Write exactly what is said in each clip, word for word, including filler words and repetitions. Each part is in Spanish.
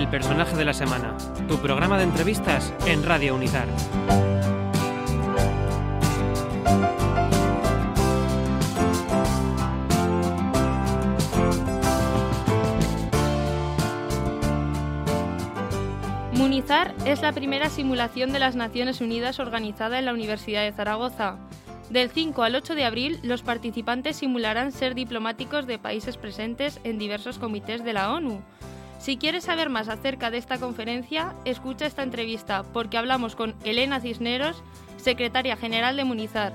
personaje de la semana, tu programa de entrevistas en Radio Unizar. Munizar es la primera simulación de las Naciones Unidas organizada en la Universidad de Zaragoza. Del cinco al ocho de abril, los participantes simularán ser diplomáticos de países presentes en diversos comités de la ONU. Si quieres saber más acerca de esta conferencia, escucha esta entrevista, porque hablamos con Elena Cisneros, secretaria general de Munizar.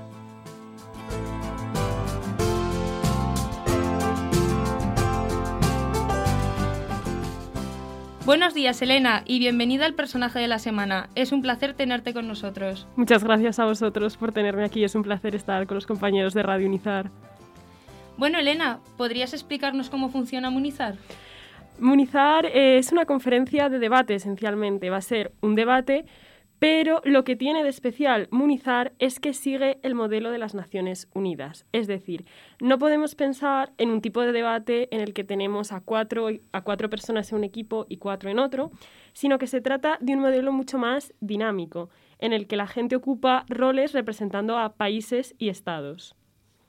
Buenos días, Elena, y bienvenida al personaje de la semana. Es un placer tenerte con nosotros. Muchas gracias a vosotros por tenerme aquí. Es un placer estar con los compañeros de Radio Unizar. Bueno, Elena, ¿podrías explicarnos cómo funciona Munizar? Munizar eh, es una conferencia de debate, esencialmente. Va a ser un debate, pero lo que tiene de especial Munizar es que sigue el modelo de las Naciones Unidas. Es decir, no podemos pensar en un tipo de debate en el que tenemos a cuatro, a cuatro personas en un equipo y cuatro en otro, sino que se trata de un modelo mucho más dinámico, en el que la gente ocupa roles representando a países y estados.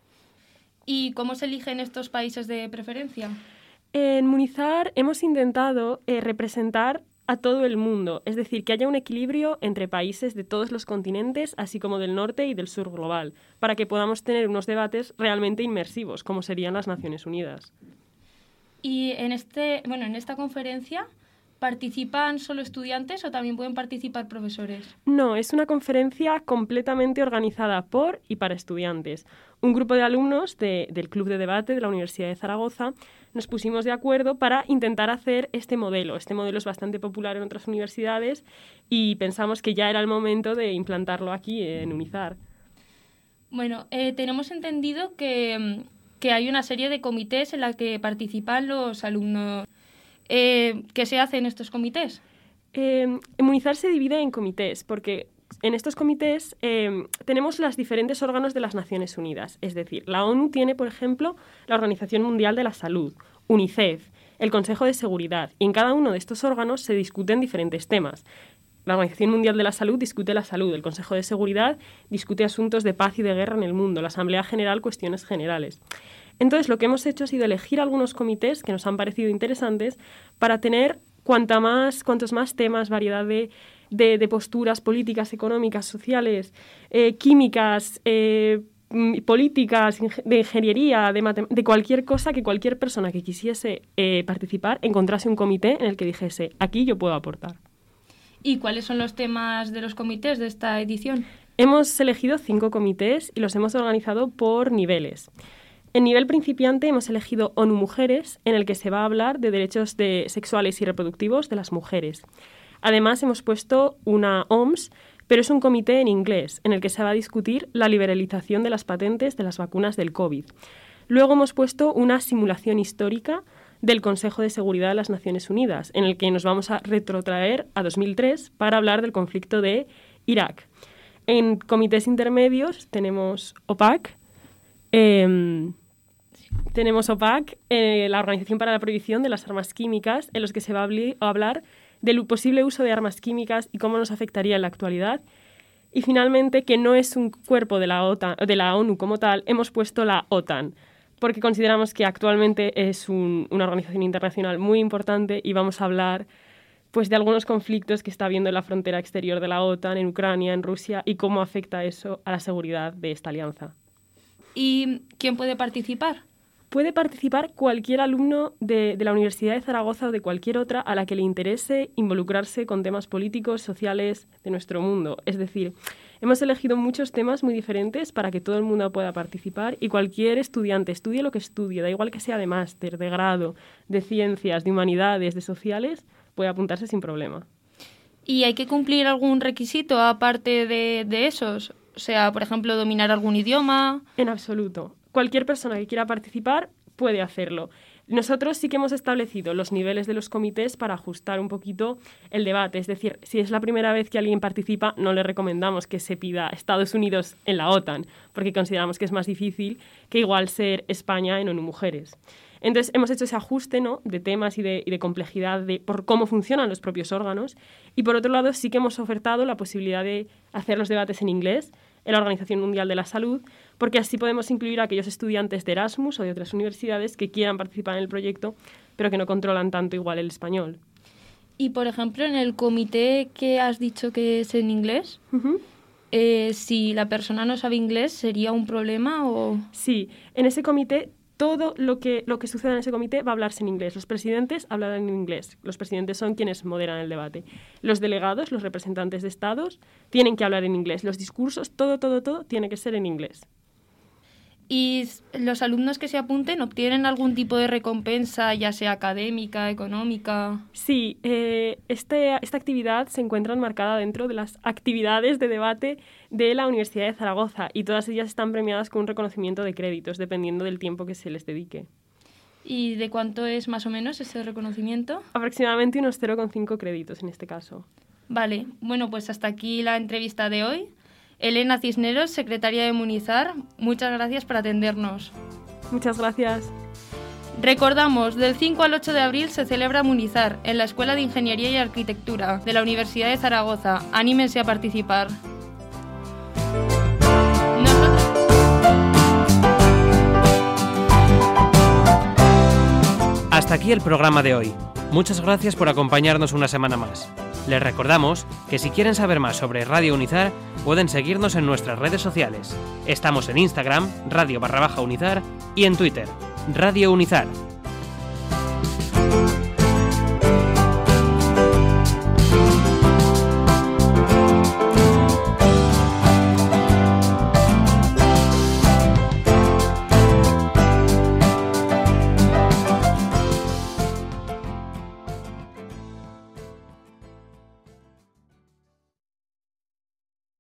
¿Y cómo se eligen estos países de preferencia? En Munizar hemos intentado eh, representar a todo el mundo, es decir, que haya un equilibrio entre países de todos los continentes, así como del norte y del sur global, para que podamos tener unos debates realmente inmersivos, como serían las Naciones Unidas. Y en este, bueno, en esta conferencia, ¿participan solo estudiantes o también pueden participar profesores? No, es una conferencia completamente organizada por y para estudiantes. Un grupo de alumnos de, del Club de Debate de la Universidad de Zaragoza nos pusimos de acuerdo para intentar hacer este modelo. Este modelo es bastante popular en otras universidades y pensamos que ya era el momento de implantarlo aquí en Unizar. Bueno, eh, tenemos entendido que, que hay una serie de comités en la que participan los alumnos. Eh, ¿Qué se hace en estos comités? Eh, Munizar se divide en comités porque en estos comités eh, tenemos los diferentes órganos de las Naciones Unidas. Es decir, la ONU tiene, por ejemplo, la Organización Mundial de la Salud, UNICEF, el Consejo de Seguridad, y en cada uno de estos órganos se discuten diferentes temas. La Organización Mundial de la Salud discute la salud, el Consejo de Seguridad discute asuntos de paz y de guerra en el mundo, la Asamblea General cuestiones generales. Entonces, lo que hemos hecho ha sido elegir algunos comités que nos han parecido interesantes para tener cuanta más, cuantos más temas, variedad de, de, de posturas políticas, económicas, sociales, eh, químicas, eh, políticas, de ingeniería, de, matem- de cualquier cosa que cualquier persona que quisiese eh, participar encontrase un comité en el que dijese, aquí yo puedo aportar. ¿Y cuáles son los temas de los comités de esta edición? Hemos elegido cinco comités y los hemos organizado por niveles. En nivel principiante hemos elegido ONU Mujeres, en el que se va a hablar de derechos de sexuales y reproductivos de las mujeres. Además, hemos puesto una O M S, pero es un comité en inglés, en el que se va a discutir la liberalización de las patentes de las vacunas del COVID. Luego hemos puesto una simulación histórica del Consejo de Seguridad de las Naciones Unidas, en el que nos vamos a retrotraer a dos mil tres para hablar del conflicto de Irak. En comités intermedios tenemos OPAC, eh, tenemos OPAC, eh, la Organización para la Prohibición de las Armas Químicas, en los que se va a, habl- a hablar del posible uso de armas químicas y cómo nos afectaría en la actualidad. Y finalmente, que no es un cuerpo de la OTAN, de la ONU como tal, hemos puesto la OTAN, porque consideramos que actualmente es un, una organización internacional muy importante y vamos a hablar pues, de algunos conflictos que está habiendo en la frontera exterior de la OTAN, en Ucrania, en Rusia, y cómo afecta eso a la seguridad de esta alianza. ¿Y quién puede participar? Puede participar cualquier alumno de, de la Universidad de Zaragoza o de cualquier otra a la que le interese involucrarse con temas políticos, sociales de nuestro mundo. Es decir, hemos elegido muchos temas muy diferentes para que todo el mundo pueda participar y cualquier estudiante, estudie lo que estudie, da igual que sea de máster, de grado, de ciencias, de humanidades, de sociales, puede apuntarse sin problema. ¿Y hay que cumplir algún requisito aparte de, de esos? O sea, por ejemplo, dominar algún idioma. En absoluto. Cualquier persona que quiera participar puede hacerlo. Nosotros sí que hemos establecido los niveles de los comités para ajustar un poquito el debate. Es decir, si es la primera vez que alguien participa, no le recomendamos que se pida Estados Unidos en la OTAN, porque consideramos que es más difícil que igual ser España en ONU Mujeres. Entonces hemos hecho ese ajuste, ¿no?, de temas y de, y de complejidad de, por cómo funcionan los propios órganos. Y por otro lado sí que hemos ofertado la posibilidad de hacer los debates en inglés en la Organización Mundial de la Salud, porque así podemos incluir a aquellos estudiantes de Erasmus o de otras universidades que quieran participar en el proyecto, pero que no controlan tanto igual el español. Y, por ejemplo, en el comité que has dicho que es en inglés, Uh-huh. eh, si la persona no sabe inglés, ¿sería un problema o...? Sí, en ese comité todo lo que, lo que suceda en ese comité va a hablarse en inglés. Los presidentes hablarán en inglés. Los presidentes son quienes moderan el debate. Los delegados, los representantes de estados, tienen que hablar en inglés. Los discursos, todo, todo, todo tiene que ser en inglés. ¿Y los alumnos que se apunten obtienen algún tipo de recompensa, ya sea académica, económica? Sí, eh, este, esta actividad se encuentra enmarcada dentro de las actividades de debate de la Universidad de Zaragoza y todas ellas están premiadas con un reconocimiento de créditos, dependiendo del tiempo que se les dedique. ¿Y de cuánto es más o menos ese reconocimiento? Aproximadamente unos cero coma cinco créditos en este caso. Vale, bueno, pues hasta aquí la entrevista de hoy. Elena Cisneros, secretaria de Munizar, muchas gracias por atendernos. Muchas gracias. Recordamos, del cinco al ocho de abril se celebra Munizar en la Escuela de Ingeniería y Arquitectura de la Universidad de Zaragoza. Anímense a participar. Nosotros... Hasta aquí el programa de hoy. Muchas gracias por acompañarnos una semana más. Les recordamos que si quieren saber más sobre Radio Unizar, pueden seguirnos en nuestras redes sociales. Estamos en Instagram, radio barra baja Unizar, y en Twitter, Radio Unizar.